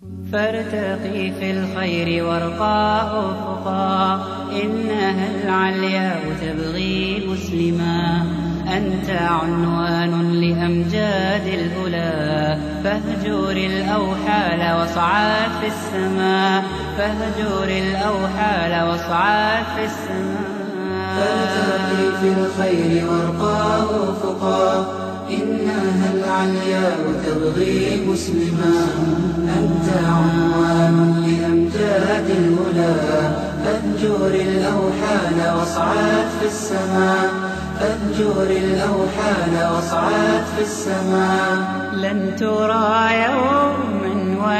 فارتقي في الخير وارقى أفقا، إنها العلياء تبغي مسلما. أنت عنوان لأمجاد الأولى، فاهجر الأوحال واصعد في السماء، فاهجر الأوحال واصعد في السماء. فارتقي في الخير وارقى أفقا، إنها العلياء تبغي مسلما. أنت عنوان لأمجاد الأولى، فاهجر الأوحال واصعد في السماء، فاهجر الأوحال واصعد في السماء. لن ترى يوما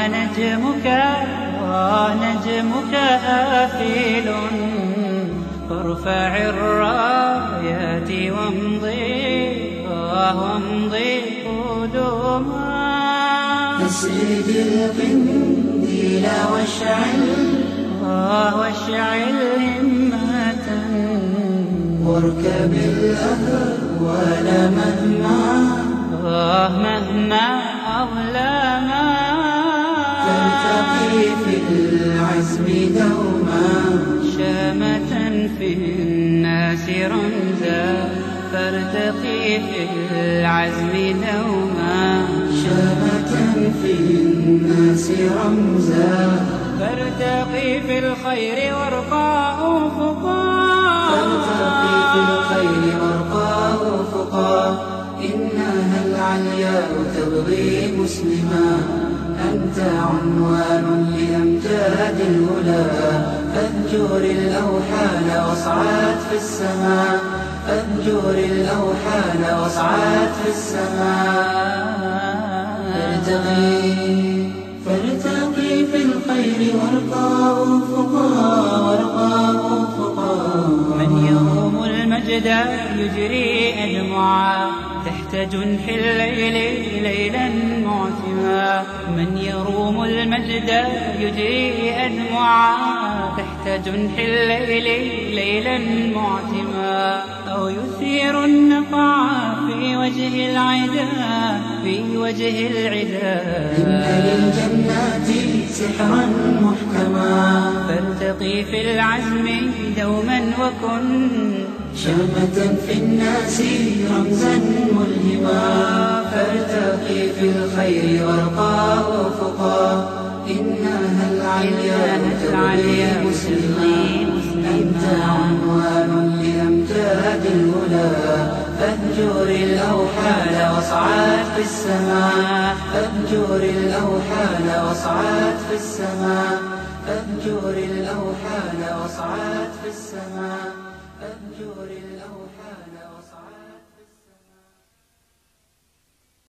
ونجمك آفل، فارفع الرايات وامضي قدما. أسرج القنديل واشعل همة، واركب الأهوال مهما أظلما. ترتقي في العزم دوما، شامة في الناس رمزا، فارتقي في العزم دوما. شامة في الناس رمزا، فارتقي في الخير وارقى أفقا. فارتقي في الخير وارقى أفقا، إنها العلياء تبغي مسلما. أنت عنوان لأمجاد الأولى، فاهجر الأوحال واصعد في السماء، فاهجر الأوحال واصعد في السماء. فارتقي في الخير وارقى أفقا. من يروم المجد يجري أدمعا، تحت جنح الليل ليلا معتما. من يروم المجد يجري أدمعا، تحت جنح الليل ليلا معتما. أو يثير النقع في وجه العدا، إن للجنات سحرا محكما. فارتقي في العزم دوما وكن شامة في الناس رمزا ملهما. فارتقي في الخير وارقى أفقا، إنها العلياء تبغي مسلما. أنت عنوان لأمجاد الأولى، فاهجر الأوحال واصعد في السماء، فاهجر الأوحال واصعد في السماء، فاهجر الأوحال واصعد في السماء، فاهجر الأوحال.